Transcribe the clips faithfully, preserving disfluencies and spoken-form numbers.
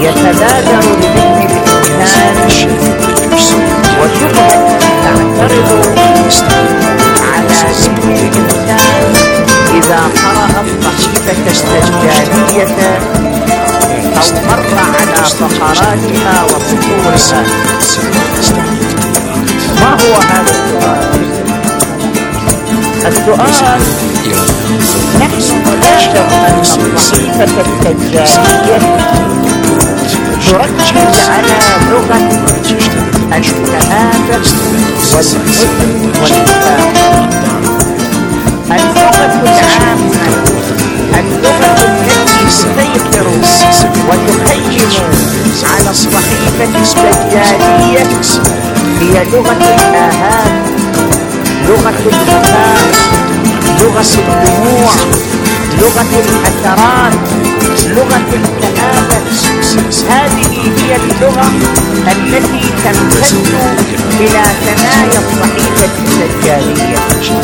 يتبادر لذهن الإنسان وشبهة تعترض على ذهن الإنسان إذا قرأ الصحيفة السجادية أو مر على فقراتها وسطورها. ما هو هذا السؤال؟ السؤال: نحن نلاحظ أن الصحيفة السجادية تركز على لغة الكآبة والحزن والنفاق. اللغة العامة، اللغة التي تسيطر وتخيم على الصحيفة السجادية هي لغة الآهات، لغة البكاء، لغة الدموع، لغة الحسرات، لغة الكآبة. هذه هي اللغة التي تمتد إلى ثنايا الصحيفة السجادية.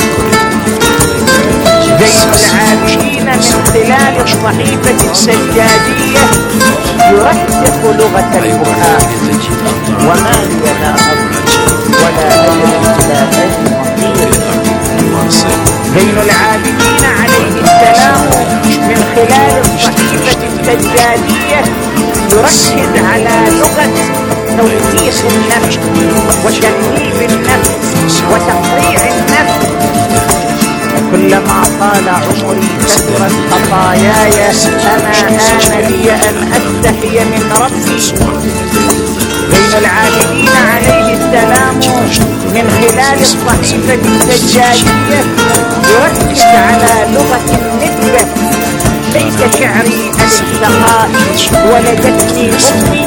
زين العابدين من خلال الصحيفة السجادية يرسخ لغة البكاء: وما لي لا أبكي ولا أدري إلى أين مصير. زين العابدين عليه السلام من خلال الصحيفة السجادية يركز على لغة توثيق النفس وتنميب النفس وتقريع النفس. كلما طال عمري كثرت خطاياي فما آن لي أن أستحي من ربي. زين العابدين عليه السلام من خلال الصحيفة السجادية يركز على لغة الندبة: ليس شعري السقاء ولدتني أمي.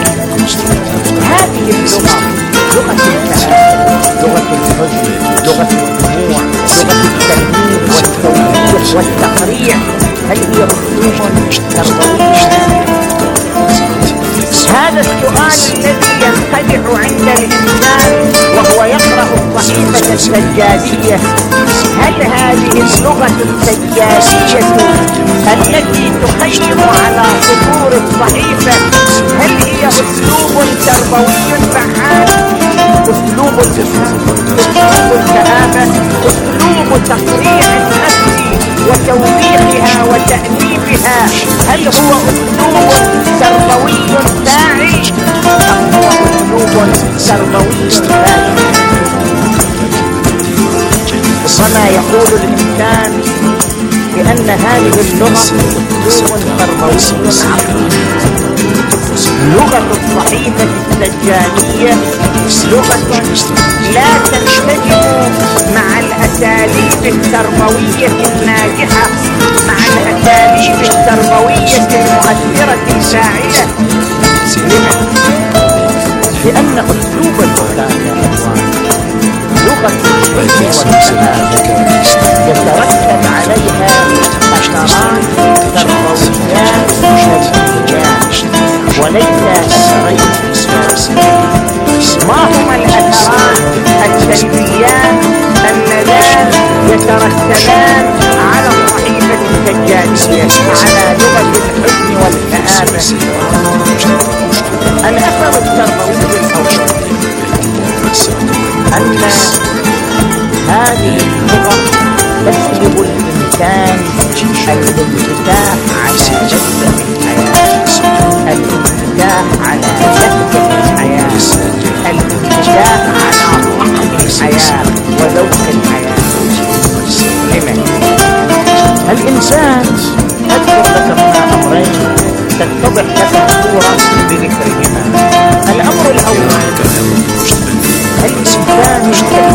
هذه اللغة لغة الكآبة، لغة الحزن، لغة الدموع، لغة التنمير والتوبيخ والتقريع. هل هي أسلوب تربوي؟ هذا السؤال الذي ينخدع عند الإنسان وهو يقرأ الصحيفة السجادية: هل هذه اللغة السجادية التي تخيم على سطور الصحيفة هل هي أسلوب تربوي فعال؟ أسلوب أسلوب الكآبة، أسلوب تقريع النفس وتوبيخها وتأنيبها، هل هو أسلوب تربوي داعي أم هو أسلوب تربوي فاشل؟ ربما يقول الإنسان بأن هذه اللغة أسلوب تربوي عقيم. لغة الصحيفة السجادية لغة لا تنسجم مع الأساليب التربوية الناجحة، مع الأساليب التربوية المؤثرة الفاعلة. لماذا؟ لأن أسلوب البكاء يا أخوان لغة الحزن والكآبة يترتب عليها أثرات تربويات سلبيات وليس أثرين إيجابيين. ما هما الأثرات السلبيات اللذان يترتبان على الصحيفة السجادية على لغة الحزن والكآبة؟ الأثر التربوي الأول أن هذه اللغة تسلب الإنسان الانفتاح على لذة الحياة، الانفتاح على لذة الحياة، الانفتاح على طعم الحياة وذوق الحياة. لماذا؟ الإنسان أذكر لك هنا أمرين تتضح لك الصورة بذكرهما. الأمر الأول: الإنسان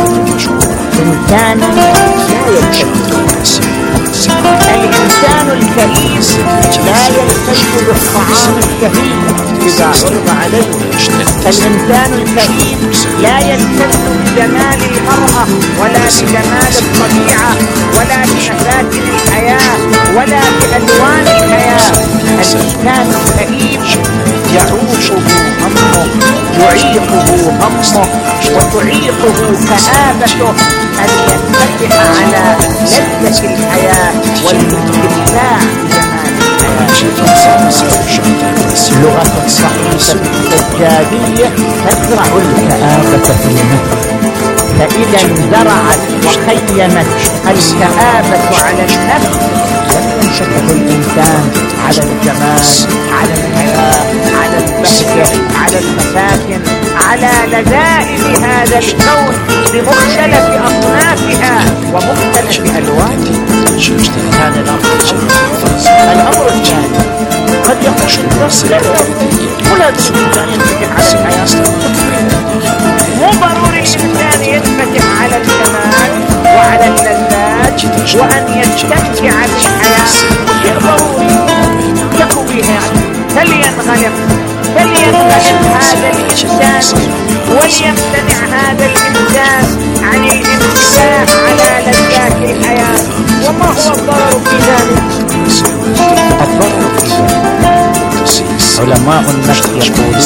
إنسان لا يلتزم. الإنسان الكريم لا يلتزم بالطعام الشهي إذا عرض عليه. الإنسان الكريم لا يلتزم بجمال المرأة ولا بجمال الطبيعة ولا بمساكن الحياة ولا بألوان الحياة. الإنسان الكريم يعوقه همه، يعيقه همه وتعيقه كآبته أن ينفتح على لذة الحياة والاستمتاع بجمال الحياة. لغة ليست السجادية تزرع الكآبة في النفس، فإذا انزرعت وخيمت الكآبة على النفس لم ينشكل الإنسان على الجمال، على الحياة، على البهجة، على المساكن، على لذائذ هذا الكون بمختلف أصنافها ومختلف ألوانها. هذا الأمر الأمر الثاني قد يقول الناس لا كل هذا الإنسان ينفتح على الحياة، مو ضروري الإنسان ينفتح على الجمال وعلى اللذات وأن يستمتع بالحياة، مش ضروري يقوي يعني فلينغلق فلينغلق هذا الإنسان وليمتنع هذا الإنسان عن الامتلاء على لذات الحياة. وما هو الضرر في ذلك؟ الضرر في ذلك علماء النفس يقولون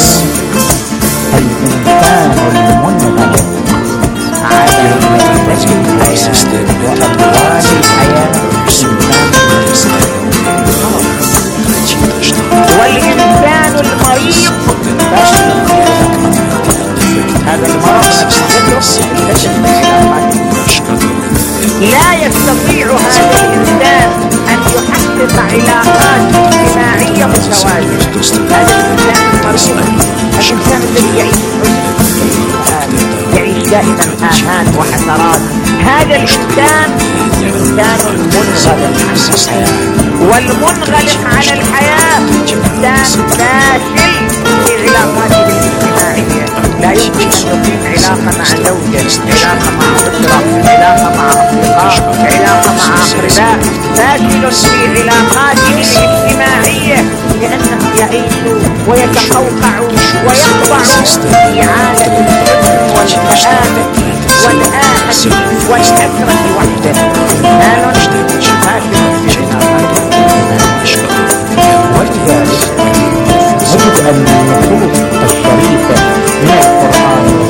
الإنسان المنغلق على لذات الحياة وألوان الحياة والإنسان المريض هذا المرض لا يستطيع هذا الإنسان أن يحقق علاقات اجتماعية متوازنة. هذا الإنسان المريض الإنسان الذي يعيش يعيش دائما آهات وحسرات، هذا الإنسان إنسان منغلق على الحياة، والمنغلق على الحياة إنسان فاشل في علاقاته الاجتماعية، لا يمكن أن يقيم علاقة مع زوجة، علاقة مع أسرة، علاقة مع أصدقاء، علاقة مع أقرباء، فاشل في علاقاته الاجتماعية لأنه يعيش ويتقوقع ويخضع في عالم الحزن والكآبة والآهة والكثرة وحده. إنسان فاشل في علاقاته ولذلك نجد أن النصوص الشريفة من القرآن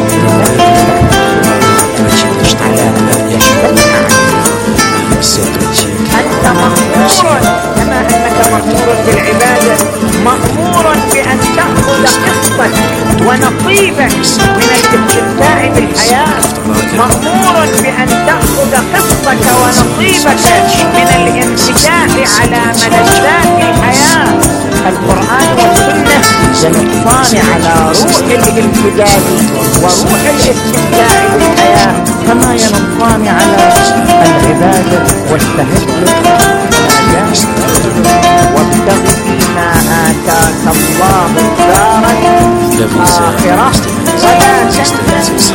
أنت مأمور كما أنك مأمور بالعبادة، مأمور بأن تأخذ قسطك ونصيبك من الاستمتاع بالحياة، مأمور بأن تأخذ قسطك ونصيبك من الانفتاح على ملذات الحياة. القرآن والسنة ينصان على روح الامتداد وروح الاستمتاع بالحياة كما ينصان على العبادة والتهجد والنجاة. وابتغ فيما آتاك الله الدار الآخرة ولا تنس.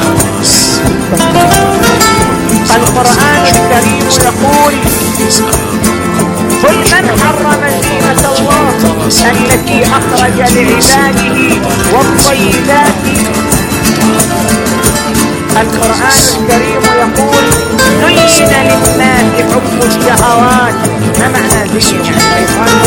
القرآن الكريم يقول قل من حرم زينة الله التي أخرج لعباده والطيبات. القرآن الكريم يقول زين للناس حب الشهوات. ما معنى زين؟ يعني الشيطان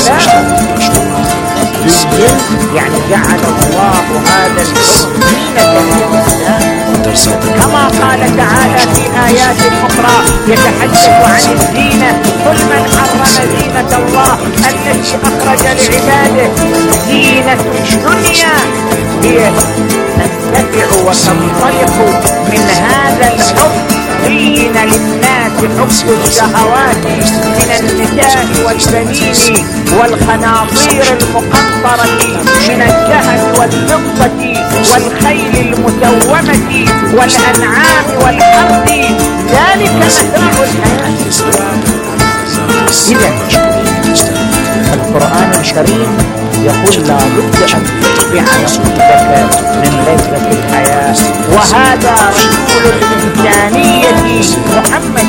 زين له، يعني جعل الله هذا الحب زينة للإنسان كما قال تعالى في آيات أخرى يتحدث عن الزينة. قل من حرم زينة الله التي أخرج لعباده. زينة الدنيا هي تنتفع وتنطلق من هذا الحب. زين للناس حب الشهوات من النساء والبنين والقناطير المقنطرة من الذهب والفضة والخيل المسومة والأنعام والحرث ذلك متاع الحياة. إذا القرآن الكريم يقول لا بد أن تتبع نفسك من لذة الحياة، وهذا رسول الإنسانية محمد.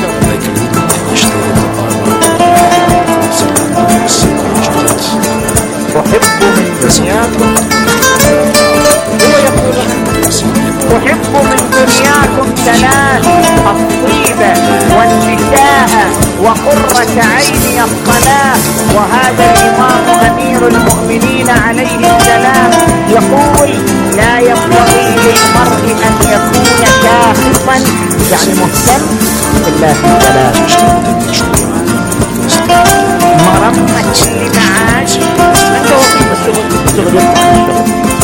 أحب من دنياكم، هو يقول أحب من دنياكم ثلاث: الطيبة والنساء وقرة عيني الصلاة. وهذا الإمام أمير المؤمنين عليه السلام يقول لا ينبغي للمرء أن يكون شاخصا يعني مهتم بالله السلام مرمة لمعاش. أنت وقت الشغل الشغل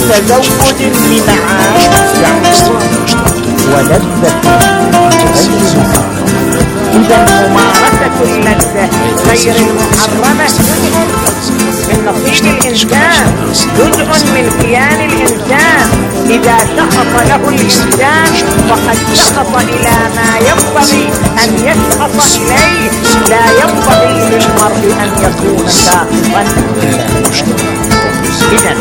وتزود لمعاد ولذة غير محرمة. إذا ممارسة اللذة غير المحرمة جزء من نصيب الإنسان، جزء من كيان الإنسان. إذا شخص له الإنسان فقد شخص إلى ما ينبغي أن يشخص إليه. لا ينبغي للمرء أن يكون ساخطا. إذا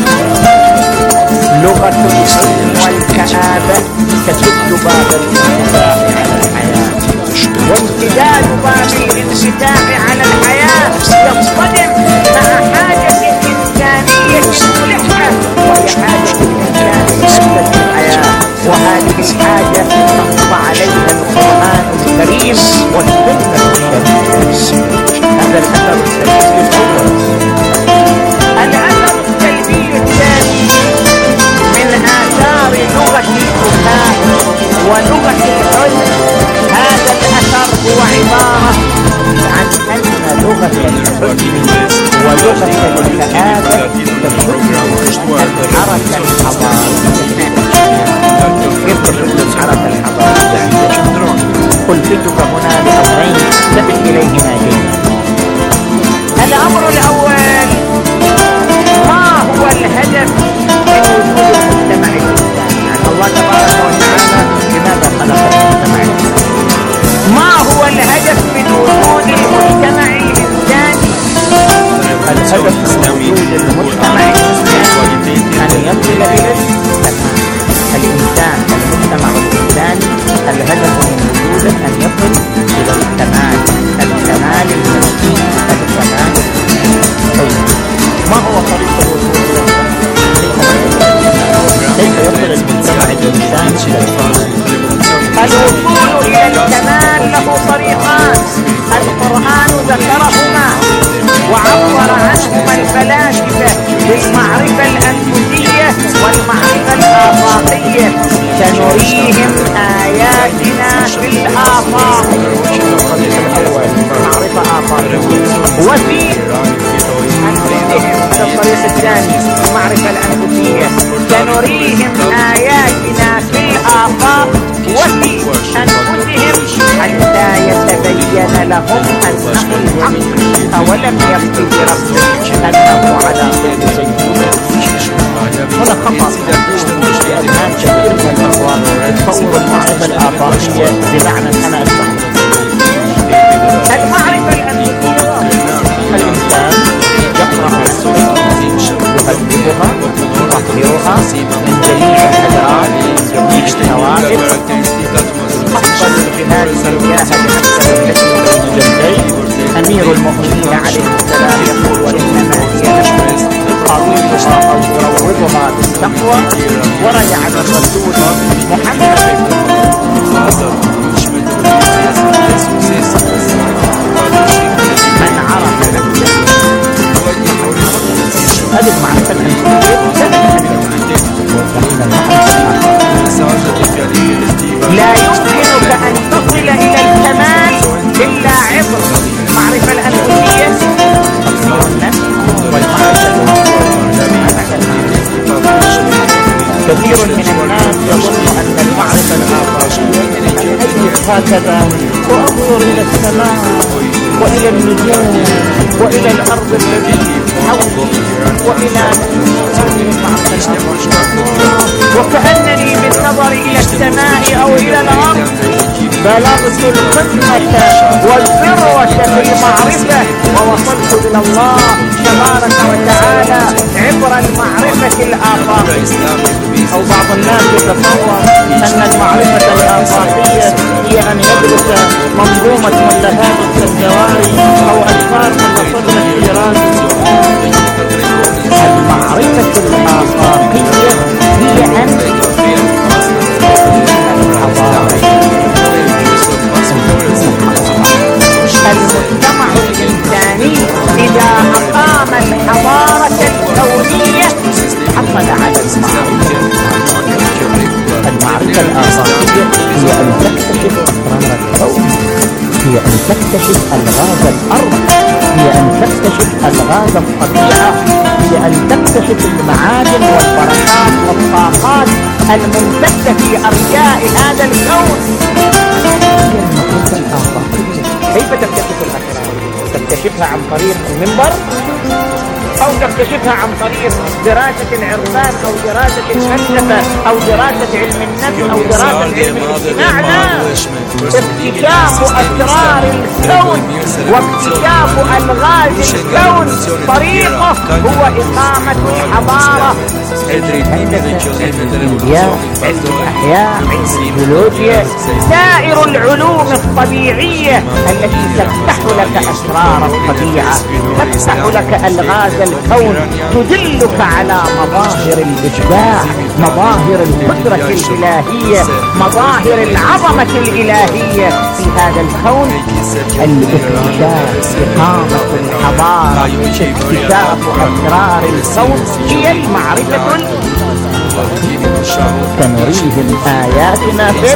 لغة الحزن والكآبة تسد باب الانفتاح على الحياة، وامتداد باب الانفتاح على الحياة يصطدم مع حاجة إنسانية ملحة، وهي حاجة الإنسان للذة الحياة. وهذه الحاجة نص عليها القرآن الكريم والسنة الشريفة. هذا الأثر السلبي الأول. الأثر السلبي الثاني من آثار لغة البكاء ولغة الحزن، هذا الأثر هو عبارة عن أن لغة الحزن ولغة الكآبة تشد الحركة الحضارية. كيف تشد الحركة الحضارية؟ قلتك هنا بأمرين تبت إليهما جيدا. الأمر الأول، ما هو الهدف من وجود المجتمع الإنساني؟ يعني الله تبارك وتعالى لماذا خلق المجتمع الإنساني؟ ما هو الهدف من وجود المجتمع الإنساني؟ الهدف من وجود المجتمع الإنساني أن يصل إلى الكمال. الإنسان المجتمع الإنساني الهدف من وجوده أن يصل إلى الكمال، الكمال النفسي، الكمال الحقيقي. ما هو طريق الوصول إلى الكمال؟ كيف يصل المجتمع الإنساني إلى الكمال؟ الوصول إلى الكمال له طريقان، القرآن ذكرهما وعبر عنهما الفلاسفة بالمعرفة الأنفسية والمعرفة الآفاقية. سنريهم آياتنا في الآفاق. معرفة آفاقية. وفي أنفسهم، هذا الطريق الثاني المعرفة الأنفسية. سنريهم آياتنا في الآفاق وفي أنفسهم حتى يتبين لهم أنه الحق. أولم يكفي بربك أنه على كل شيء قدير. هنا خطأ في أذهان كثير من الأخوان تصور المعرفة الآفاقية بمعنى أنا أستخدم المعرفة الأنفسية. الإنسان يقرأ يهذبها يطهرها من جميع الأدراك من جميع النوافذ. أفضل الجهاد المجاهد حتى التي بين جنبيه. أمير المؤمنين عليه السلام يقول وإنما هي نفس قريبها أو يروضها بالتقوى. ورجع الرسول محمد من عرف نفسه. هذه المعرفة لا يمكنك أن تصل إلى الكمال إلا عبر معرفة الأنفسية والنفس والمعرفة. كثير من الناس يظن أن المعرفة الآفاقية أجلس هكذا وأنظر إلى السماء وإلى النجوم وإلى الأرض التي حولي وإلى وكأنني بالنظر إلى السماء أو إلى الأرض بلغت القمة والذروة في المعرفة ووصلت إلى الله تبارك وتعالى عبر المعرفة الآفاقية. أو بعض الناس يتصور أن المعرفة الآفاقية هي أن يدرس منظومة ملهات الجواري أو أسفار متصلة في راسه. المعرفة الآفاقية هي أن المجتمع الإنساني إذا أقام الحضارة الكونية حصل على المعرفة. المعرفة الآفاقية هي أن تكتشف أسرار الكون، هي أن تكتشف ألغاز الأرض، هي أن تكتشف ألغاز الطبيعة، هي أن تكتشف المعادن والبركات الممتدة في أرجاء هذا الكون. كيف تكتشف الأسرار؟ تكتشفها عن طريق المنبر أو تكتشفها عن طريق دراسة العرفان أو دراسة الفلسفة أو دراسة علم النفس أو دراسة علم الاجتماع؟ لا، اكتشاف أسرار الكون واكتشاف ألغاز الكون طريقه هو إقامة الحضارة. علم الفيزياء، علم الأحياء، علم الجيولوجيا، سائر العلوم الطبيعية التي تفتح لك أسرار الطبيعة، تفتح لك ألغاز الكون، تدلك على مظاهر الإبداع، مظاهر القدرة الإلهية، مظاهر العظمة الإلهية في هذا الكون. الاكتشاف، إقامة الحضارة، اكتشاف أسرار الكون هي المعرفة. سنريهم آياتنا في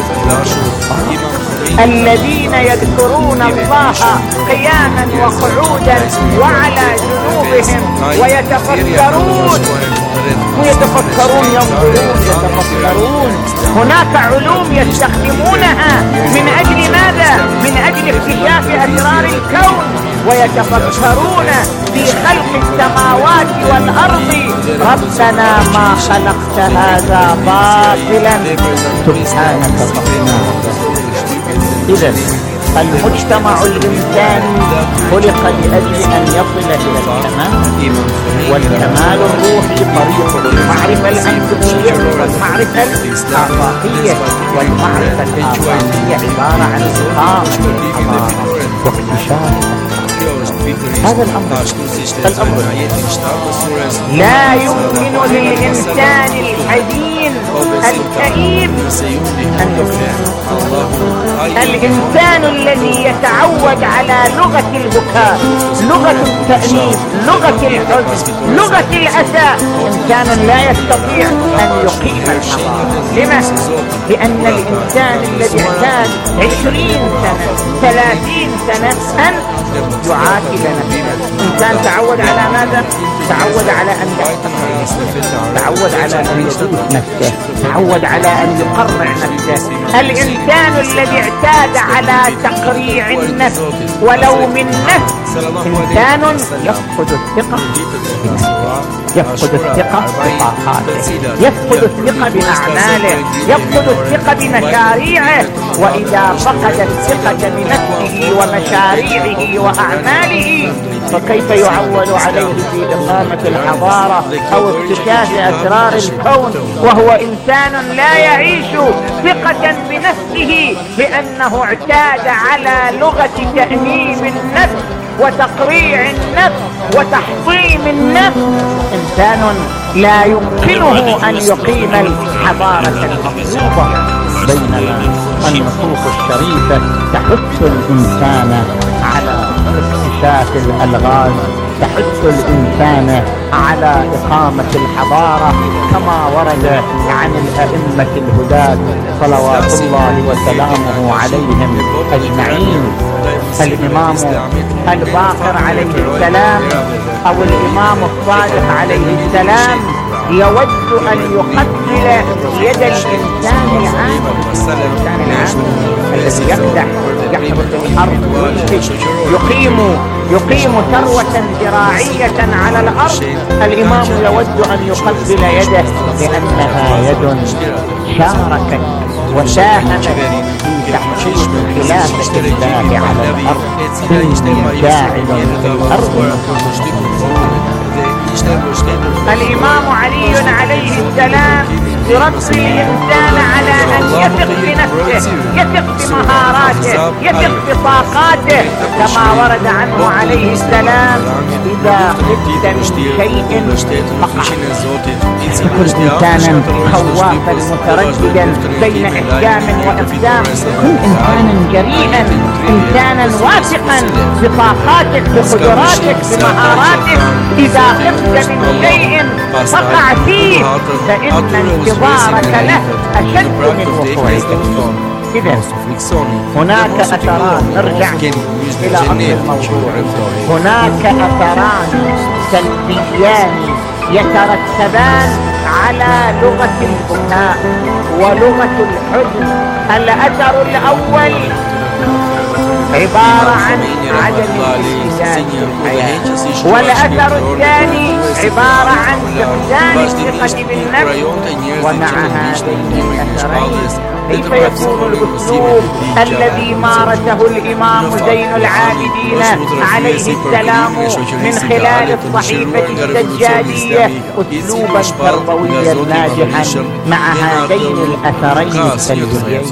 الذين يذكرون الله قياما وقعودا وعلى جنوبهم ويتفكرون ويتفكرون ينظرون يتفكرون. هناك علوم يستخدمونها من أجل ماذا؟ من أجل اكتشاف أسرار الكون. ويتفكرون في خلق السماوات والأرض. ربنا ما خلقت هذا باطلا سبحانك فقنا. إذن المجتمع الإنساني خلق لأجل أن يصل إلى الكمال، والكمال الروحي طريق المعرفة الأنفسية والمعرفة الآفاقية. والمعرفة الآفاقية عبارة عن إقامة الحضارة واكتشاف هذا الأمر. الأمر لا يمكن للإنسان الحزين الكئيب أن يكون. الإنسان الذي يتعود على لغة البكاء، لغة التأنيب، لغة الحزن، لغة الأسى، إنسان لا يستطيع أن يقيم الحضارة. لما؟ لأن الإنسان الذي اعتاد عشرين سنة ثلاثين سنة أن يعاتب نفسه. إنسان تعود على ماذا؟ تعود على أن يستقر، تعود على أن يدوس نفسه، تعود على أن يقرع نفسه. الإنسان الذي اعتاد على تقريع النفس ولو من نفس إنسان يفقد الثقة يفقد الثقة بطاقاته، يفقد الثقة بأعماله، يفقد الثقة بمشاريعه. وإذا فقد الثقة بنفسه ومشاريعه وأعماله فكيف يعول عليه في إقامة الحضارة أو اكتشاف أسرار الكون وهو إنسان لا يعيش ثقة بنفسه، لأنه اعتاد على لغة تأنيب النفس وتقريع النفس وتحطيم النفس. إنسان لا يمكنه أن يقيم الحضارة المطلوبة. بينما النصوص الشريفة تحث الإنسان على اكتشاف الألغاز، تحث الإنسان على إقامة الحضارة كما ورد عن الأئمة الهداة صلوات الله وسلامه عليهم أجمعين. الإمام الباقر عليه السلام أو الإمام الصادق عليه السلام يود أن يقبل يد الإنسان العام، الإنسان العام الذي يفتح يحرث الأرض يقيم يقيم ثروة زراعية على الأرض. الإمام يود أن يقبل يده لأنها يد شاركت وساهمت في تحقيق خلافة الله على الأرض. إني جاعل في الأرض. الإمام علي عليه السلام يربي الإنسان على أن يثق بنفسه، يثق بمهاراته، يثق بطاقاته، كما ورد عنه عليه السلام: إذا خفت من شيء فقع. كن إنسانا خوافا مترددا بين إحجام وإقدام، كن إنسانا جريئا، إنسانا واثقا بطاقاتك، بقدراتك، بمهاراتك. إذا خفت من شيء فقع فيه، فإن انتظارك له أشد من وقوعك. إذن هناك أثران، نرجع إلى أصل الموضوع، هناك أثران سلبيان يترتبان على لغة البكاء ولغة الحزن. الأثر الأول عبارة عن عدم الاستزادة في الحياة، والأثر الثاني عبارة عن فقدان الثقة بالنفس. ومع هذين الأثرين كيف يكون الأسلوب الذي مارسه الإمام زين العابدين عليه السلام من خلال الصحيفة السجادية أسلوبا تربويا ناجحا مع هذين الأثرين السلبيين؟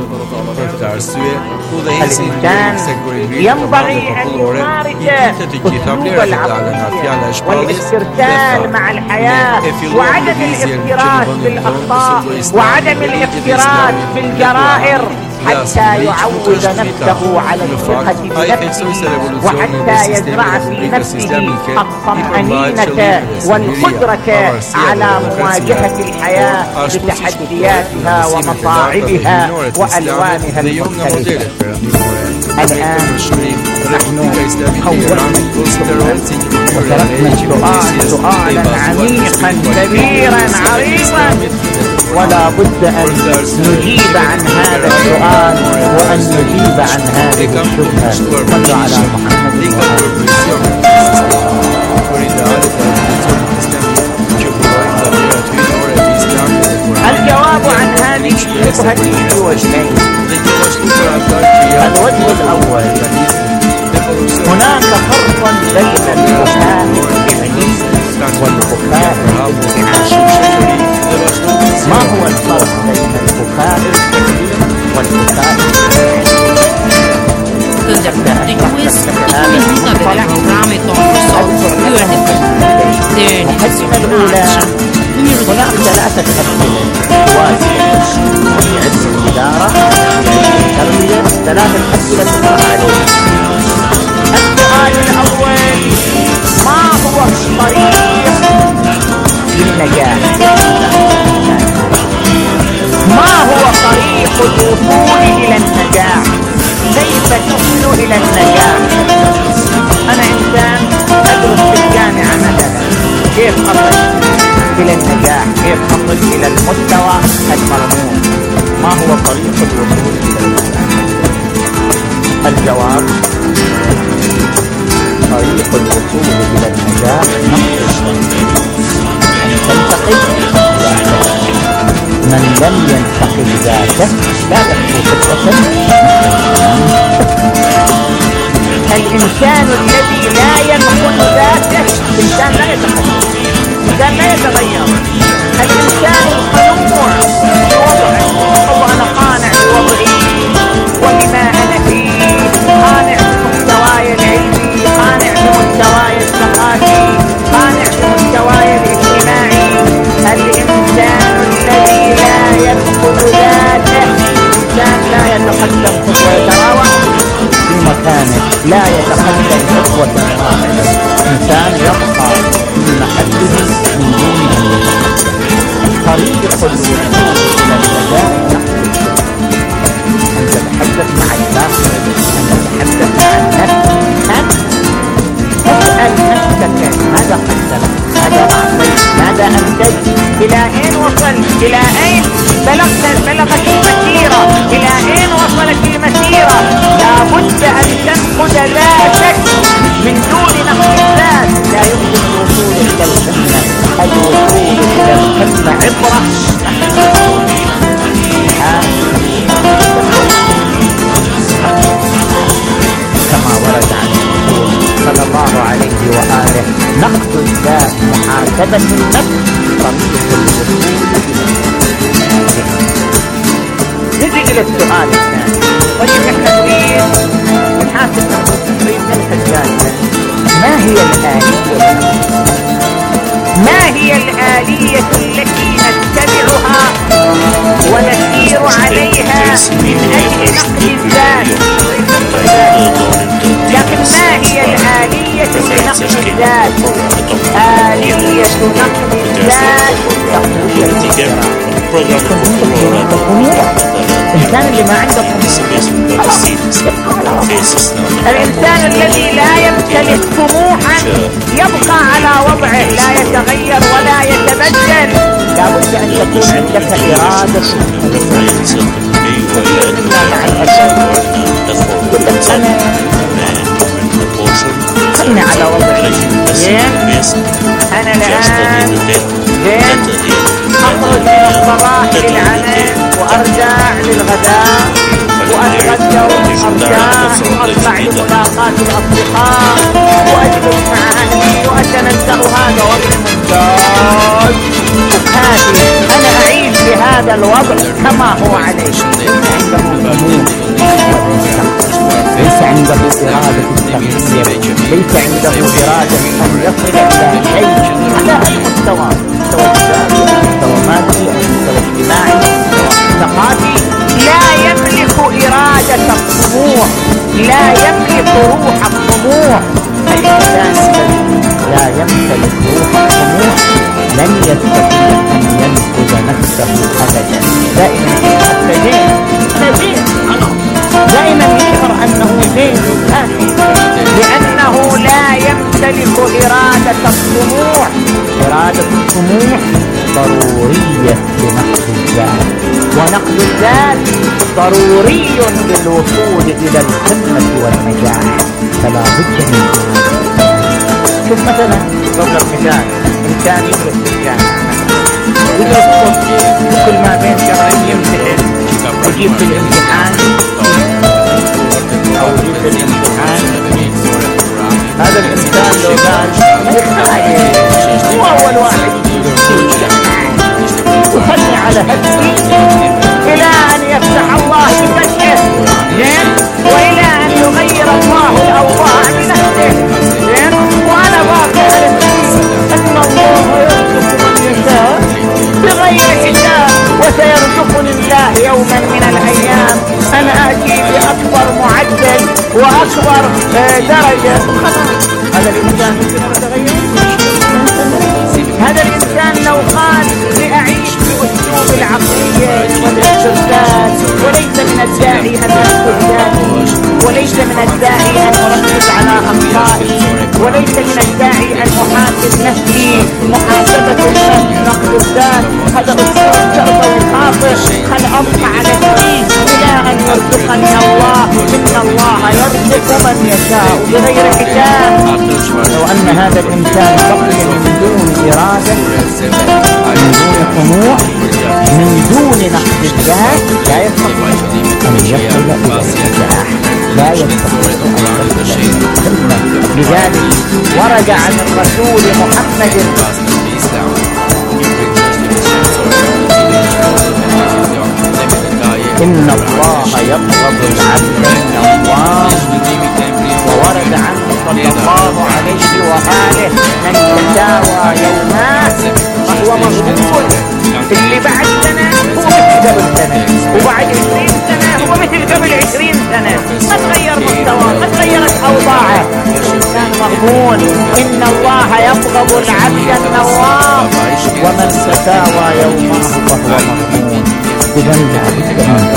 الإنسان ينبغي أن يمارس أسلوب العقلية والاسترسال مع الحياة وعدم الافتراس بالأخطاء وعدم الافتراس بالجرائر، حتى يعود نفسه على الثقة بنفسه، وحتى يزرع في نفسه الطمأنينة والقدرة على مواجهة الحياة بتحدياتها ومصاعبها وألوانها المختلفة. الآن نحن حولنا وتركنا السؤال سؤالا عميقا كبيرا عريضا، ولا بد أن نجيب عن هذا السؤال وأن نجيب عن هذه الشبهة. صلوا على محمد الجواب عن هذه الشبهة في وجهين. الوجه الأول، هناك فرق بين البكاء الفعلي والبكاء الانفعالي. ما هو الفرق بين البكاء الفعلي والبكاء الانفعالي؟ المقدمة الأولى، هناك ثلاثة أسئلة: واحد في علم الإدارة، التربية، ثلاثة أسئلة تطرح. السؤال الأول: ما هو الطريق للنجاح؟ ما هو طريق الوصول إلى النجاح؟ كيف تصل إلى النجاح؟ أنا إنسان أدرس في الجامعة مثلا، كيف أصل إلى النجاح؟ كيف أصل إلى المستوى المرموق؟ ما هو طريق الوصول إلى النجاح؟ الجواب: طريق الوصول إلى النجاح نقص أن تنتقل ذاته. من لم ينتقل ذاته لا تكون فكرة. الإنسان الذي لا ينقل ذاته إنسان لا يتقدم، إنسان لا يتغير. الإنسان القنوع بوضعه، هو أنا قانع بوضعي وبما أنا فيه، قانع بمستواي العلمي، قانع بمستواي الثقافي، قانع بمستواي الاجتماعي. الإنسان الذي لا ينقل ذاته إنسان لا يتقدم خطوة، يتراوح في مكانه، لا يتقدم خطوة واحدة. إنسان يبقى في محله من دون أن يتقدم. طريق الوصول إلى النجاح أن تتحدث مع الناس، أن تتحدث مع النفس، أن تسأل نفسك: ماذا قدمت؟ ماذا أعطيت؟ ماذا أنتجت؟ إلى أين وصلت؟ إلى أين بلغت بلغت المسيرة؟ إلى أين وصلت المسيرة؟ لا بد أن تنقذ ذاتك من دون نقد الذات. لا يمكن الوصول إلى القمة، الوصول إلى القمة عبرة. كما ورد عن الرسول صلى الله عليه وآله: نقد الذات، محاسبة النفس، طريق الوصول إلى نجي إلى السؤال الثاني. طيب احنا نريد نحاسب نفسنا، نريد ننتج ذاتنا. ما هي الآلية؟ ما هي الآلية التي نتبعها ونسير عليها من أجل نقد الذات؟ لكن ما هي الآلية لنقد الذات؟ آلية نقد الذات الإنسان اللي ما عنده الإنسان الذي لا يمتلك طموحا يبقى على وضعه، لا يتغير ولا يتبدل. لا بد لابد أن تكون عندك إرادة مع الأسف أنا خلني على وضعي زين. أنا الآن زين أخرج من الصباح للعمل وأرجع للغداء وأتغدى وأرجع وأطلع لملاقاة الأصدقاء وأجلس مع أهلي وأتنزه. هذا وضع ممتاز. هذه أنا أعيش بهذا الوضع كما هو عليه. ليس عنده إرادة التغيير، ليس عنده إرادة أن يصل إلى شيء على أي مستوى، مستوى اجتماعي، مستوى مادي، مستوى اجتماعي، مستوى ثقافي. لا يملك إرادة الطموح، لا يملك روح الطموح. الإنسان الذي لا يمتلك روح الطموح لن يستطيع أن ينقذ نفسه أبدا. دائما يستجيب نزيد دائما يشعر أنه زين لأنه لا يمتلك إرادة الطموح. إرادة الطموح ضرورية لنقل الذات، ونقل الذات ضروري للوصول إلى القمة والنجاح. فلا بد من هذا. شوف مثلا ضرب المثال، إنسان يدرس في الجامعة يدرس كل ما بين شهرين يمتحن ويجيب في الامتحان أو يجيب في الامتحان. هذا الإنسان لو قال هو أول واحد وخلي على هدفي إلى أن يفتح الله بفتحه زين، وإلى أن يغير الله الأوضاع بنفسه زين. وأنا واقع أن الله يرزق من يشاء بغير حساب، وسيرزقني الله يوما من الأيام أنا آتي بأكبر معدل وأكبر درجة. هذا الإنسان هذا الإنسان لو قال لأعيش بأسلوب العقلية والاسترسال، وليس من الداعي أن أنقذ ذاتي، وليس من الداعي أن أركز على أخطائي، وليس من الداعي أن أحاسب نفسي محاسبة النفس نقد الذات. هذا أسلوب تربوي خاطئ. هل أبقى على نفسي إلى أن يرزقني الله؟ إن الله يرزق من يشاء بغير حساب. لو أن هذا الإنسان بقي من دون إرادة، من دون طموح، من دون نقد الذات، لا يستطيع أن يصل إلى النجاح، لا يستطيع أن يصل إلى القمة. لذلك ورد عن الرسول محمد إن الله يبغض العبد النوام. وورد عنه صلى الله عليه وآله من تساوى يومات فهو مغبون. اللي بعد سنة هو مثل قبل سنة، وبعد عشرين سنة هو مثل قبل عشرين سنة. ما تغير مستواه، ما تغيرت أوضاعه. الإنسان مغبون. إن الله يبغض العبد النوام ومن تساوى يومات فهو مغبون. إذا لابد من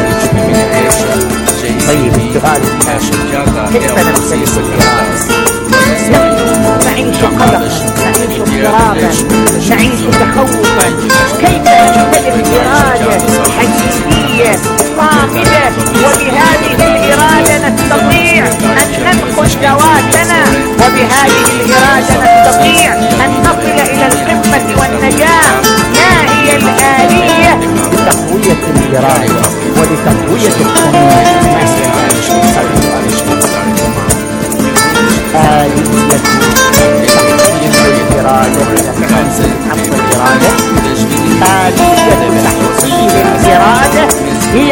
طيب السؤال كيف نمتلك الإرادة؟ نعيش قلقا، نعيش اضطرابا، نعيش تخوفا. كيف نمتلك إرادة حقيقية صامدة؟ وبهذه الإرادة نستطيع أن ننقل ذواتنا، وبهذه الإرادة نستطيع أن نصل إلى القمة والنجاح. ما هي الآلية لتقوية الإرادة ولتقوية الطموح؟ آلية تحصيل الإرادة حق الإرادة آلية تحصيل الإرادة هي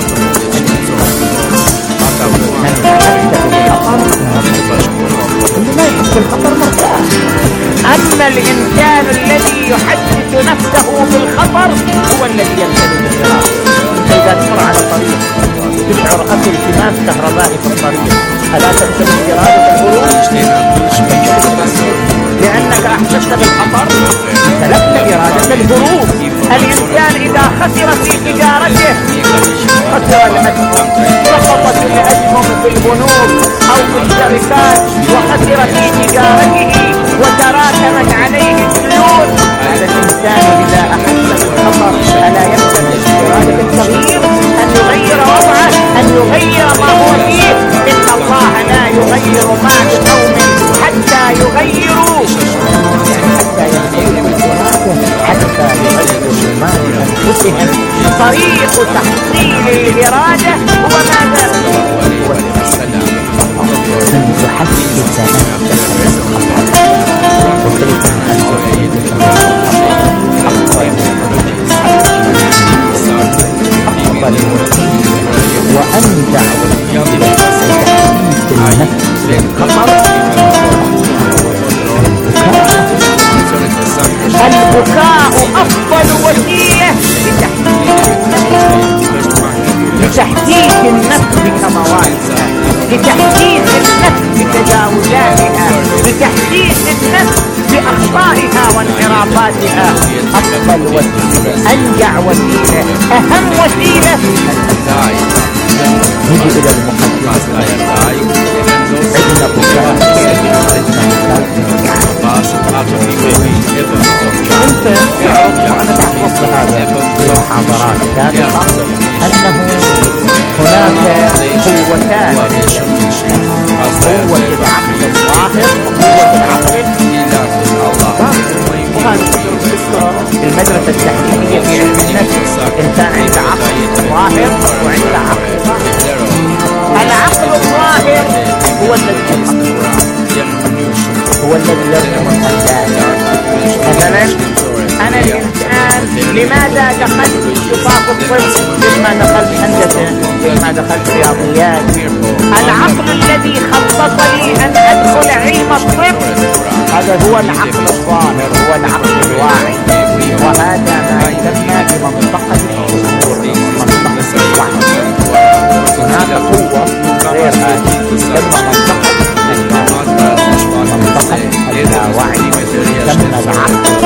من يحس بالخطر. اللي ما يحس بالخطر مرتاح. أما الإنسان الذي يحدث نفسه بالخطر هو الذي يمتلك الإرادة. إذا تمر على طريق تشعر أكل التماس كهربائي في الطريق، ألا تمتلك إرادة الهروب؟ لأنك أحسست بالخطر امتلكت إرادة الهروب. الإنسان إذا خسر في تجارته خسر الأسهم، سقطت الأسهم في البنوك أو في الشركات، وخسر في تجارته وتراكمت عليه الديون. هذا الإنسان إذا أحس تحصيل الإرادة هو ماذا؟ أن تحسس نفسك وكيف وأن تعود النفس للخطر. البكاء أفضل وسيلة لتحديث النفس بكمواتها، لتحديث النفس بتجاوزاتها، لتحديث النفس بأخطائها وانحرافاتها. أفضل وسيلة، أنجع وسيلة، أهم وسيلة نجي إلى المقدمة. عندنا بكاء، أنت تعرف وأنا تعرف هذا في محاضرات سابقة أنه هناك قوتان، قوة العقل الظاهر وقوة العقل الباطن. وهذا المدرسة التحليلية في علم النفس، إنسان عنده عقل ظاهر وعنده عقل باطن. العقل الظاهر هو الذي هو الذي يرسم الأحداث. مثلا أنا الإنسان لماذا دخلت شفاف الطب؟ لما دخلت هندسة، لما دخلت رياضيات. العقل الذي خطط لي أن أدخل علم الطب هذا هو العقل الظاهر، هو العقل الواعي. وهذا ما يسمى بمنطقة الشعور، منطقة الوعي. هناك قوة غير هذه تسمى منطقة منطقة اللاوعي، تسمى العقل.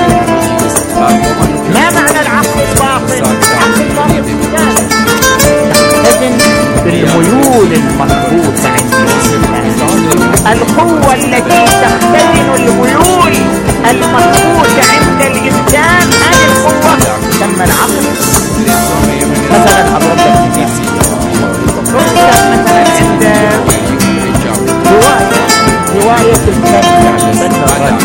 ما معنى العقل الباطن؟ العقل الباطن تختزن بالميول المربوطة عند الإنسان. القوة التي تختزن الميول المربوطة عند الإنسان هذه القوة تسمى العقل. مثلا أضرب لك مثال، مثلا عند رواية رواية الفن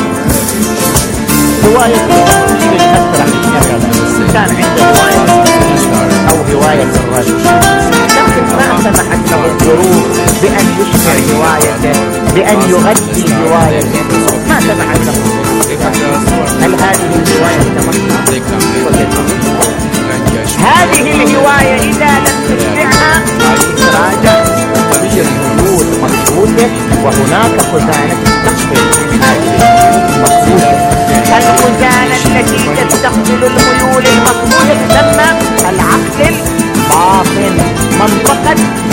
رواية تمثيل المسرح مثلا، كان عنده رواية أو رواية الرجل، لكن ما سمحت له الظروف بأن يشبع روايته، بأن يغذي روايته، ما سمحت له. هل هذه الرواية تمثل؟ هذه الرواية إذا لم تشبعها تراجع وهي الوجود مقصودة، وهناك خزانة تستقبل هذه المقصودة. الخزانة التي تستقبل الميول المقصودة تسمى العقل الباطن، منطقة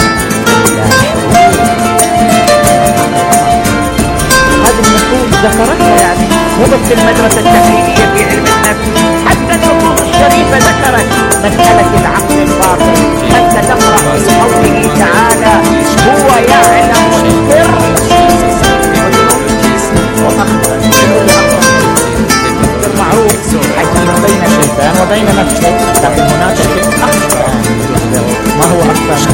هذه النصوص ذكرتها، يعني مو بس المدرسة التحليلية في علم النفس، حتى النصوص الشريفة ذكرت مسألة العقل الباطن. حتى تقرأ في قوله تعالى هو يعلم السر وأخفى. المعروف حكيم بين الإنسان وبين نفسه، لكن هناك شيء أخفى. ما هو أخفى؟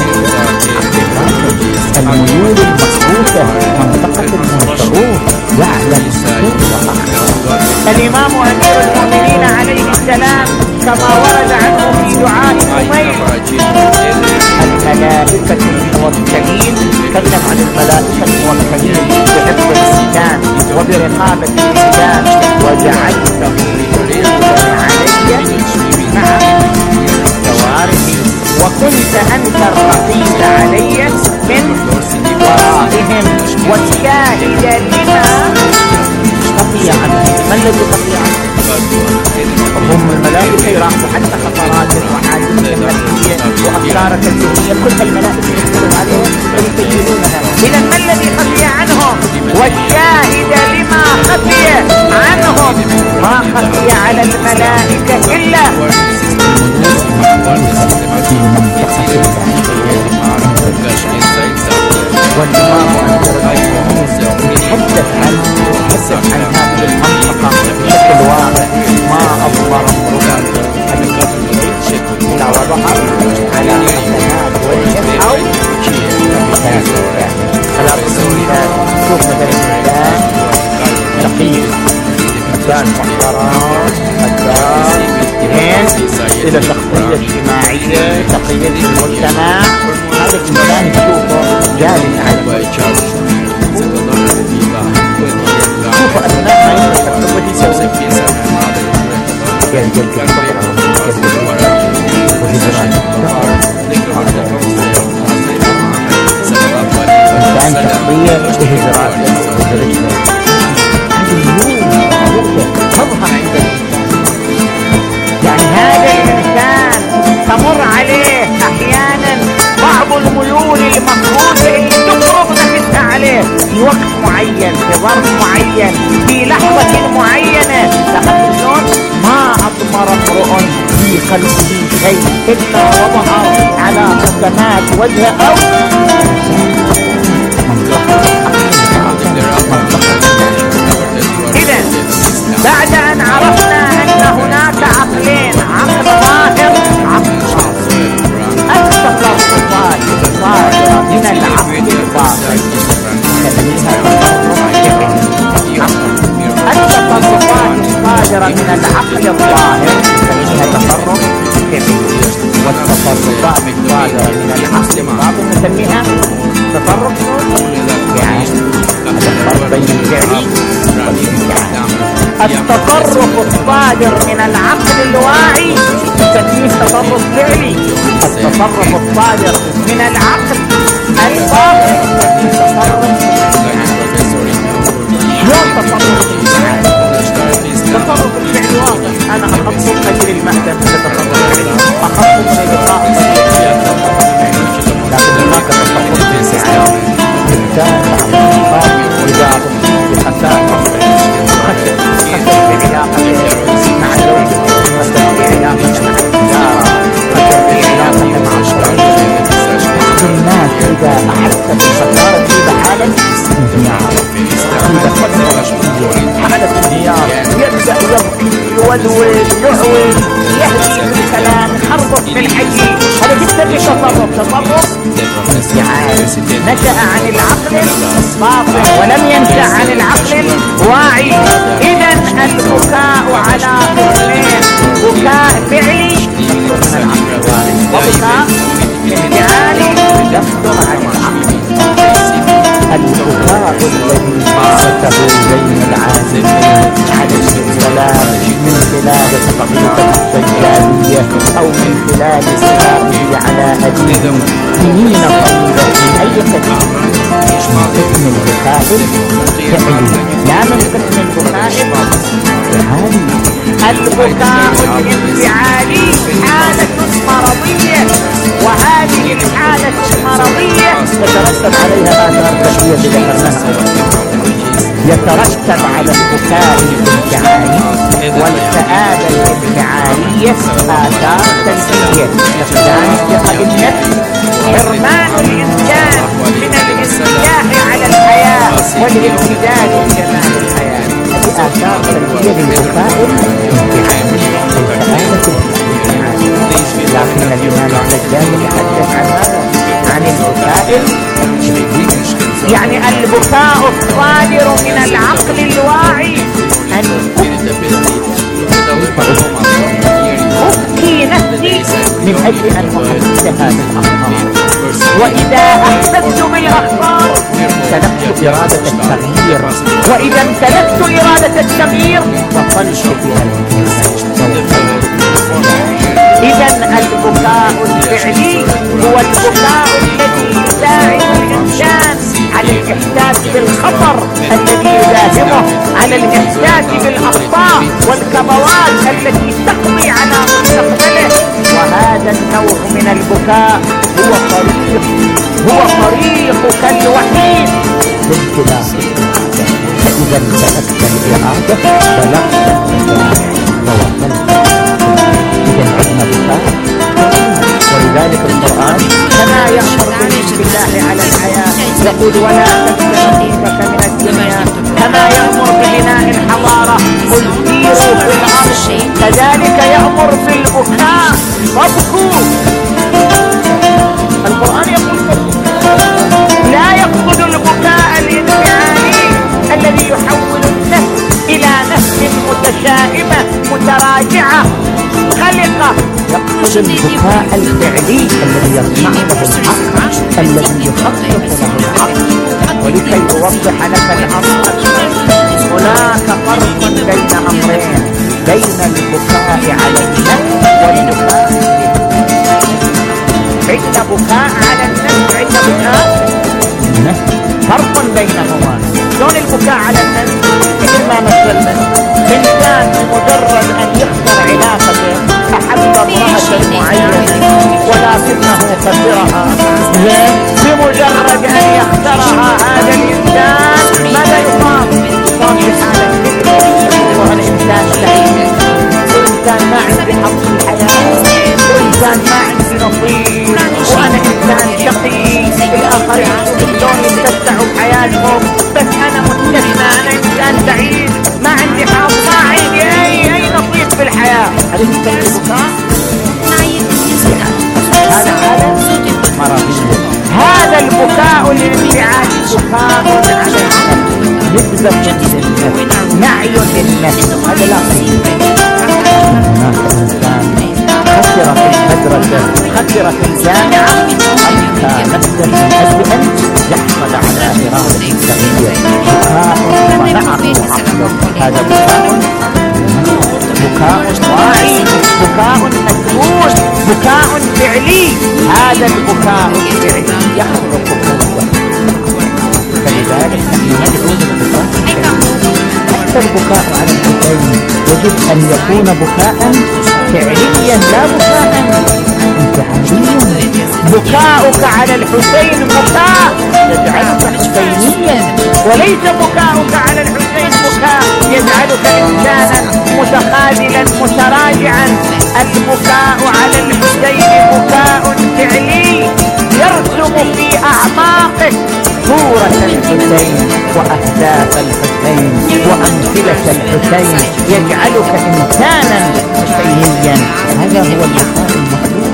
الميول المخصوصة، منطقة المنشروط، يعلم السر وأخفى. الإمام أمير المؤمنين عليه السلام كما ورد عنه في دعاء أمير الملائكة الموكلين، تكلم عن الملائكة الموكلين بحفظ اللسان وبرقابة اللسان، وجعلته يريدون علي مع جوارحي، وكنت أنت الرقيب علي من ورائهم والشاهد لما خفي عنه. ما الذي خفي عنه؟ هم الملائكة يراقبوا حتى خطراتك وحاجتك النفسية وأفكارك الذهنية، كل الملائكة يدخلون عليهم ويسجلونها. إذا ما الذي خفي عنهم؟ والشاهد لما خفي عنهم. ما خفي على الملائكة إلا والإمام يتحدث عن يتحدث عن هذه المنطقة بشكل واضح. ما أظهر امرؤ إلا وظهر على حسنات وجهه أو مثال. على مثال شوف مثلا إنسان نقي، إنسان محترم، أداب، اثنين إلى شخصية اجتماعية تقييد في المجتمع. هذا الإنسان تشوفه جالس على شوف أثناء ما ينفق ودي سوي جل جل إنسان شخصية إهزارات تظهر عند يعني هذا الإنسان تمر عليه أحيانا بعض الميول المفروضة اللي تفرض نفسها عليه في وقت معين في ظرف معين في لحظة معينة. لقد شلون ما أضمر امرؤ في قلبه شيء إلا وظهر على قسمات وجهه أو إذن بعد أن عرفنا أن هناك عقلين، عقل ظاهر عقل باطن. التصرفات الصادرة من العقل الباطن التصرفات الصادرة من العقل الظاهر نسميها تصرف فعلي، والتصرفات الصادرة من العقل الباطن نسميها تصرف يعني الفرق بين الفعلي والانفعالي. التصرف الصادر من العقل الواعي نسميه تصرف فعلي، التصرف الصادر من العقل الباطن نسميه تصرف شلون تصرف الفعلي؟ تصرف الفعلي واضح، انا اخطط اجر المهدم تصرف فعلي، اخطط للقاء لكن هناك تصرف فعلي الانسان اذا بخسارة خسر خسر في علاقته مع زوجته، خسر في علاقته مع التجارة، خسر في علاقته مع الشرعية. الناس إذا أحست بالخسارة في حالة انهيار، حالة انهيار يبدأ يبكي يولول يعول يهدي بالكلام يحربط في الحكي. هذا جدا تصرف تصرف يعني نشأ عن العقل الباطن ولم ينشأ عن العقل الواعي. إذن البكاء على قسمين، بكاء فعلي يصدر عن العقل الواعي وبكاء انفعالي يصدر عن العقل. البكاء الذي مارسه زين العابدين عليه السلام من خلال تطبيق السجادية أو من خلال سلامه على أبيه سنين طويلة من أي قسم؟ قسم البكاء الفعلي لا من قسم البكاء الانفعالي. البكاء الانفعالي حالة مرضية، وهذه الحالة المرضية يترتب عليها آثار كثيرة ذكرناها. يترتب على البكاء الانفعالي والسآلة الانفعالية آثار سلبية، فقدان الثقة بالنفس، حرمان الإنسان من الانفتاح على الحياة والامتداد بجمال الحياة. هذه آثار سلبية للبكاء الانفعالي والسآلة الانفعالية. لكن الإمام السجاد يتحدث عن هذا، عن البكاء يعني البكاء الصادر من العقل الواعي أن أبكي نفسي من أجل أن أحدثها بالأخبار، وإذا أحدثت بالأخبار امتلكت إرادة التغيير، وإذا امتلكت إرادة التغيير وصلت بها الانتهاء. إذن البكاء الفعلي هو البكاء الذي يساعد الإنسان على الإحساس بالخطر الذي يلازمه، على الإحساس بالأخطاء والكبوات التي تقضي على مستقبله. وهذا النوع من البكاء هو طريق هو طريقك الوحيد لانطلاق. فإذا امتلكت الإرادة بلغت النجاح ووصلت. إذا عندنا بكاء، ولذلك القرآن كما يأمر بالله على الحياة يقول ولا تنس نصيبك من الدنيا، كما يأمر ببناء الحضارة قل سيروا في الأرض، كذلك يأمر بالبكاء فابكوا. القرآن يقول لا يقصد البكاء الانفعالي الذي يحول النفس إلى نفس متشائمة متراجعة خلق. يقصد البكاء الفعلي الذي يصنعه الحق الذي يخطط له الحق. ولكي أوضح لك الأمر، هناك فرق بين أمرين، بين البكاء على النفس والبكاء. عند بكاء على النفس، عند بكاء فرق بينهما. شلون البكاء على النفس؟ مثل ما مثلنا إنسان بمجرد أن يخسر علاقته، أحب امرأة معينة ولكنه خسرها، بمجرد أن يخسرها هذا الإنسان ماذا يصاب؟ يصاب بحالة وهذا إنسان سعيد، وإنسان ما عندي حظ في الحياة، وإنسان ما عندي نصيب، وأنا إنسان شقي. الآخر يشوف شلون يتمتعوا بحياتهم، بس أنا مستثنى، أنا إنسان سعيد، ما عندي حظ، ما عندي أي أي نصيب في الحياة. هذا يسمى البكاء. هذا حالة مرضية. هذا البكاء الانفعالي بكاء على النفس، نسبة للنفس، نعي للنفس. هذا لا قيمة. هناك إنسان خسر في المدرسة، خسر في الجامعة، حتى نفسه من أجل أن يحصل على إرادة سوية. بكاء منعه عقله. هذا بكاء بكاء واعي، بكاء مسؤول، بكاء فعلي. هذا البكاء الفعلي يخلق قوة. فلذلك نحن ندعو بالبكاء. حتى البكاء على الحسين يجب أن يكون بكاء فعليا لا بكاء انفعاليا. بكاؤك على الحسين بكاء يجعلك حسينيا، وليس بكاؤك على الحسين بكاء يجعلك إنسانا متخاذلا متراجعا. البكاء على الحسين بكاء فعلي يرسم في أعماقك صورة الحسين وأهداف الحسين وأمثلة الحسين، يجعلك إنسانا حسينيا. هذا هو البكاء المطلوب.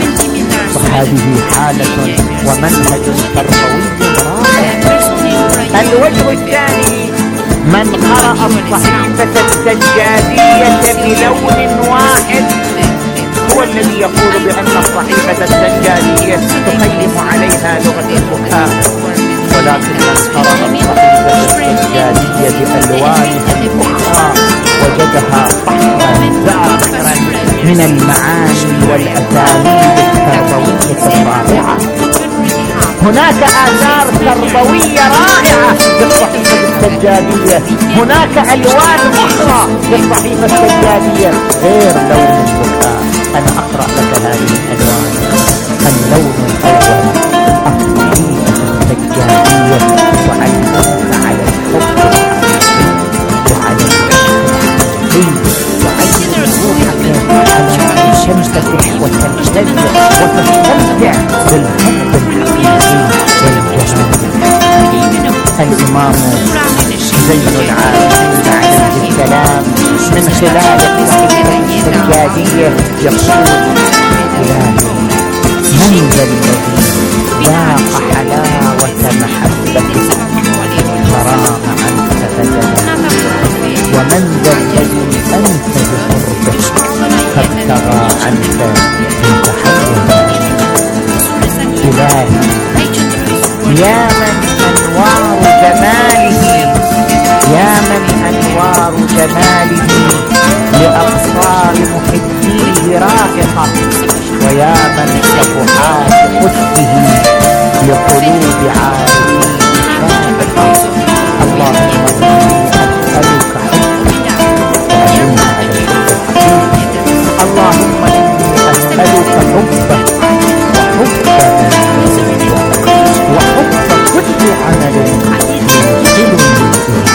وهذه حالة ومنهج تربوي رائع. الوجه الثاني، من قرأ الصحيفة السجادية بلون واحد هو الذي يقول بأن الصحيفة السجادية تقيم عليها لغة البكاء. ولكن من قرأ الصحيفة السجادية بألوانها الأخرى وجدها بحرا زاخرا من المعاني والأساليب التربوية الرائعة. هناك آثار تربوية رائعة في الصحيفة السجادية، هناك ألوان أخرى في الصحيفة السجادية غير لون البكاء. أنا أقرأ لك هذه الألوان. اللون الأول، الصحيفة السجادية تعلمك على الحب الحقيقي وعلى العشق الحقيقي، وعلى أن تنفتح وتمتلئ وتستمتع بالحب الحقيقي والجمال الحقيقي. الإمام زين العابدين عليه السلام من خلال الصحيفة السجادية يقول: إلهي، من ذا الذي ذاق حلاوة محبتك فرام عنك بدلا، ومن ذا الذي أنت بقربك قد تغى عنك من تحرك. إلهي، يا من أنوار جماله، يا من أنوار جماله لأبصار محبيه رائقة، ويا من صفحات قدسه لقلوب عارفيه شامخة. اللهم إني أسألك حبك وأعين على الحب الحقيقي. اللهم إني أسألك حبك وحب من وحب كل عمل يوصلني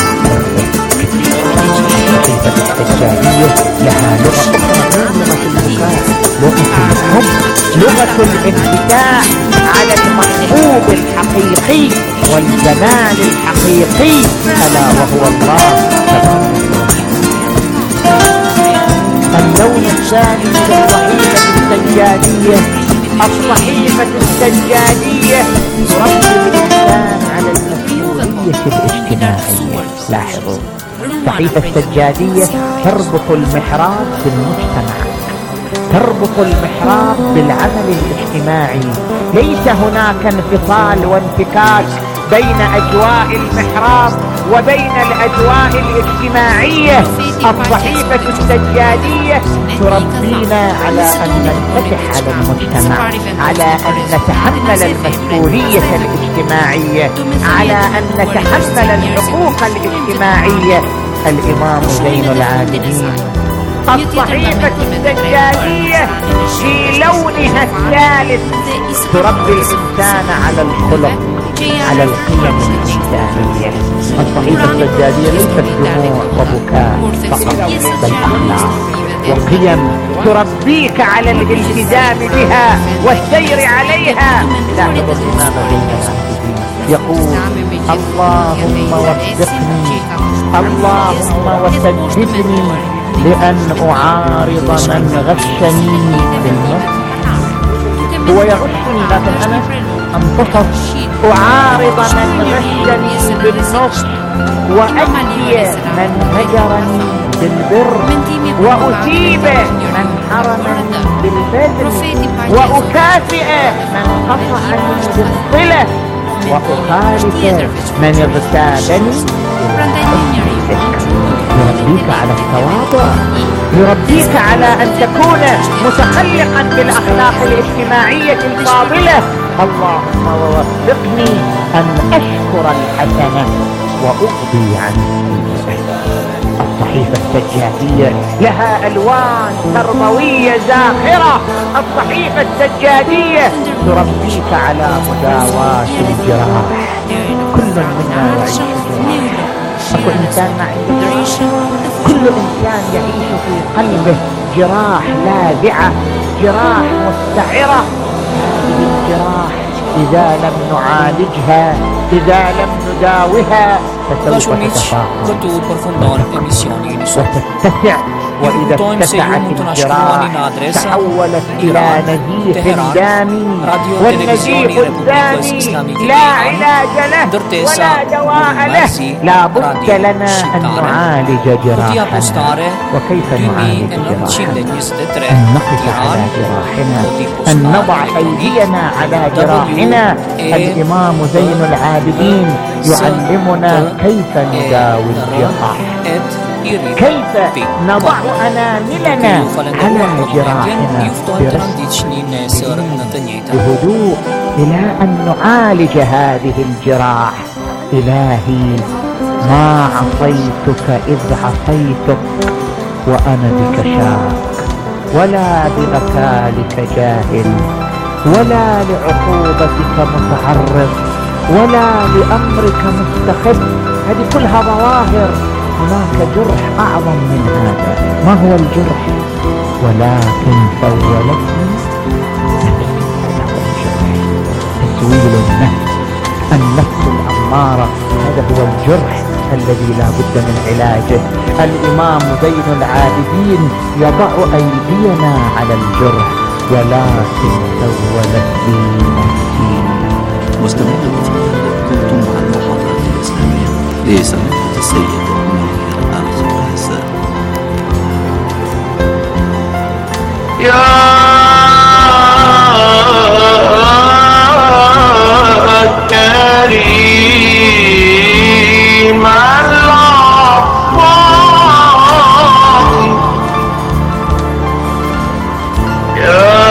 الصحيفة السجادية لها لغة أخرى غير لغة البكاء، لغة الحب، لغة الانفتاح على المحبوب الحقيقي والجمال الحقيقي، ألا وهو الله تبارك وتعالى. اللون الثاني في الصحيفة السجادية، الصحيفة السجادية تربي الإنسان على المسؤولية الاجتماعية. لاحظوا، الصحيفة السجادية تربط المحراب بالمجتمع، تربط المحراب بالعمل الاجتماعي. ليس هناك انفصال وانفكاك بين أجواء المحراب وبين الأجواء الاجتماعية. الصحيفة السجادية تربينا على أن ننفتح على المجتمع، على أن نتحمل المسؤولية الاجتماعية، على أن نتحمل الحقوق الاجتماعية. الإمام زين العابدين الصحيفة السجادية في لونها الثالث تربي الإنسان على الخلق، على القيم الإنسانية. الصحيفة السجادية ليست دموع وبكاء فقط، بل أخلاق وقيم تربيك على الالتزام بها والسير عليها. لاحظ الإمام زين العابدين يقول: اللهم وفقني، اللهم وسددني لأن أعارض من غشني بالنص. هو يغشني لكن أنا أنتصف. أعارض من غشني بالنص، وأجزي من هجرني بالبر، وأثيب من حرمني بالبذل، وأكافئ من قطعني بالصلة، وأخالف من اغتابني. يربيك على التواضع، يربيك على أن تكون متخلقا بالأخلاق الاجتماعية الفاضلة. اللهم ووفقني أن أشكر الحسنة وأقضي عن السيئة. الصحيفة السجادية لها ألوان تربوية زاخرة. الصحيفة السجادية تربيك على مداواة الجراح. كل منا يعيش جراح، أكو إنسان ما عنده جراح. كل إنسان يعيش في قلبه جراح لاذعة، جراح مستعرة. هذه الجراح إذا لم نعالجها، إذا لم نداوها، فسوف تتفاقم وتتسع. وإذا اتسعت الجراح تحولت إلى نزيف دامي، والنزيف الدامي لا علاج له ولا دواء له. لا بد لنا أن نعالج جراحنا. وكيف نعالج جراحنا؟ أن نقف على جراحنا، أن نضع أيدينا على جراحنا. الإمام زين العابدين يعلمنا كيف نداوي الجراح، كيف نضع أناملنا على جراحنا بهدوء إلى أن نعالج هذه الجراح. إلهي ما عصيتك إذ عصيتك وأنا بك شاك، ولا بنكالك جاهل، ولا لعقوبتك متعرض، ولا لأمرك مستخب. هذه كلها ظواهر. هناك جرح أعظم من هذا. ما هو الجرح؟ ولكن سولتني تسويل النفس، النفس الأمارة. هذا هو الجرح الذي لا بد من علاجه. الإمام زين العابدين يضع أيدينا على الجرح، ولكن سولتني نفسي. مستمعينا كنتم مع المحاضرة الإسلامية لسماحة السيد يا كريم العطاء، يا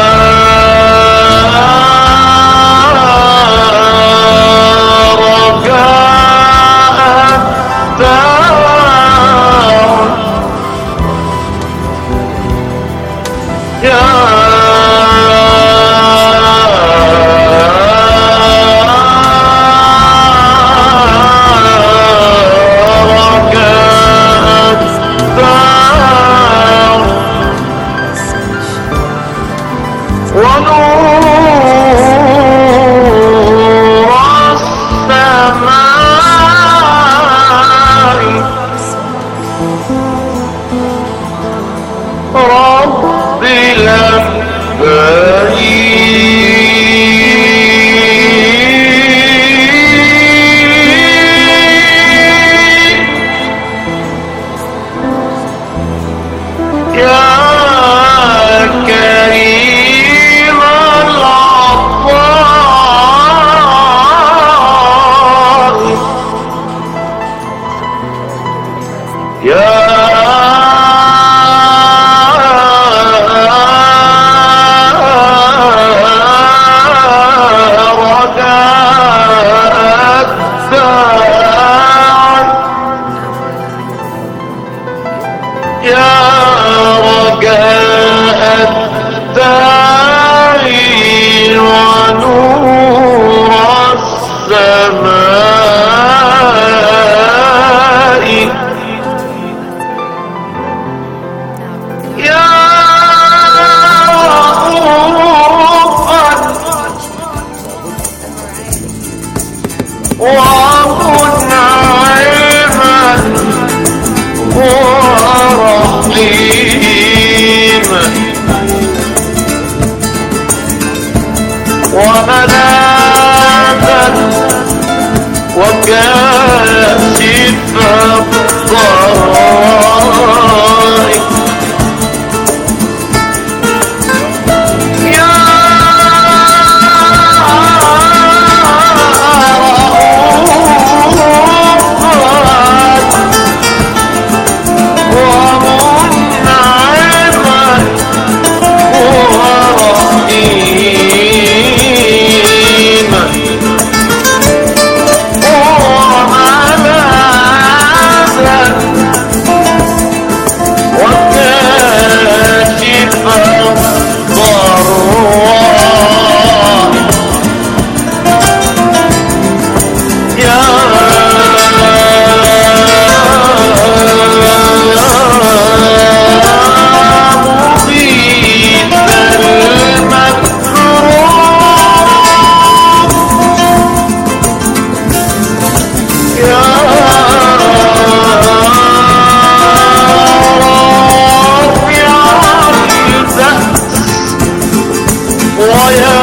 ويا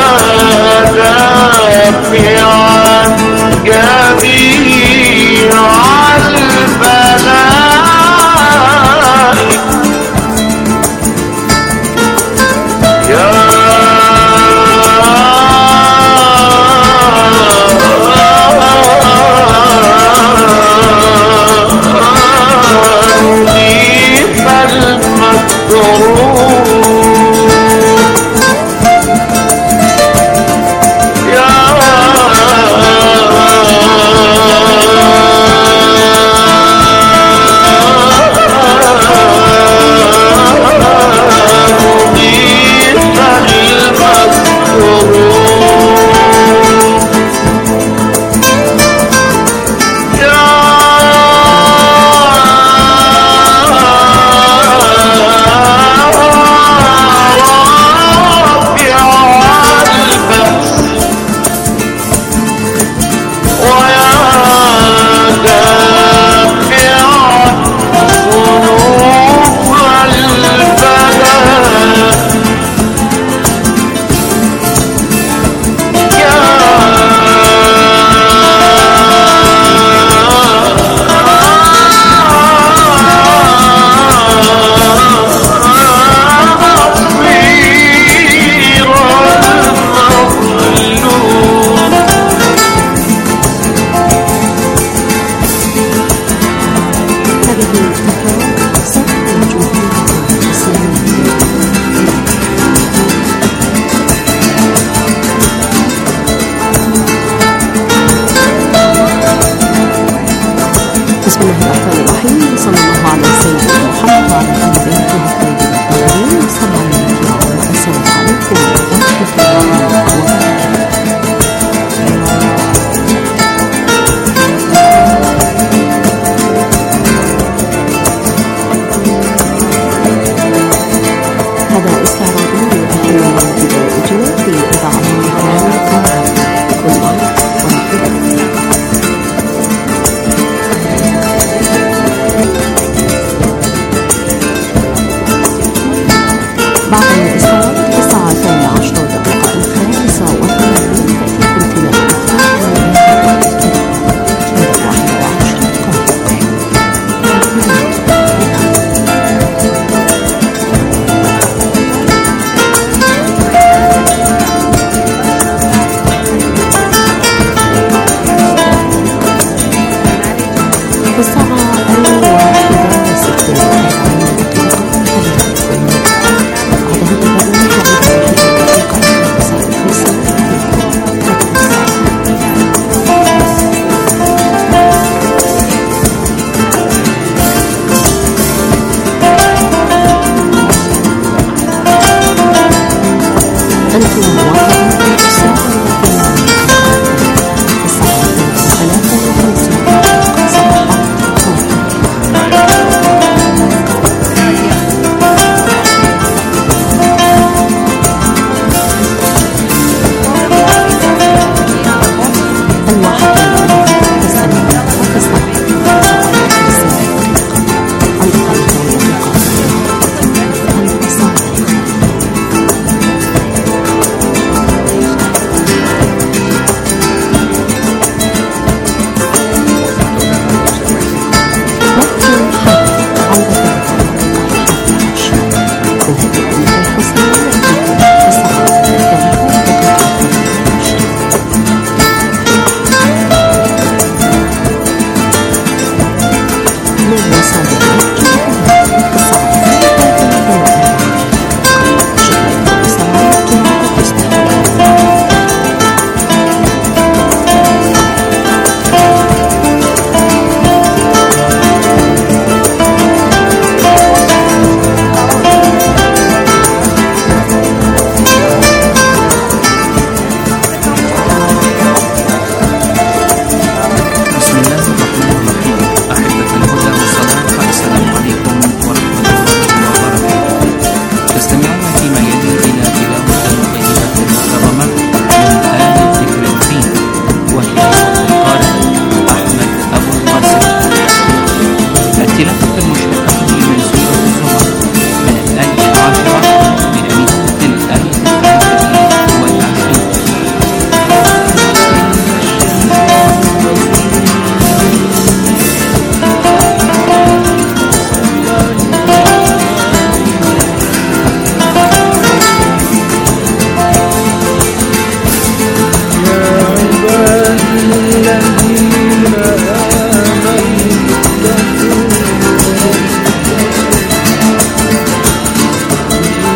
دافعا جميع البلاء يا مجيب المكروه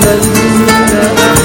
الذين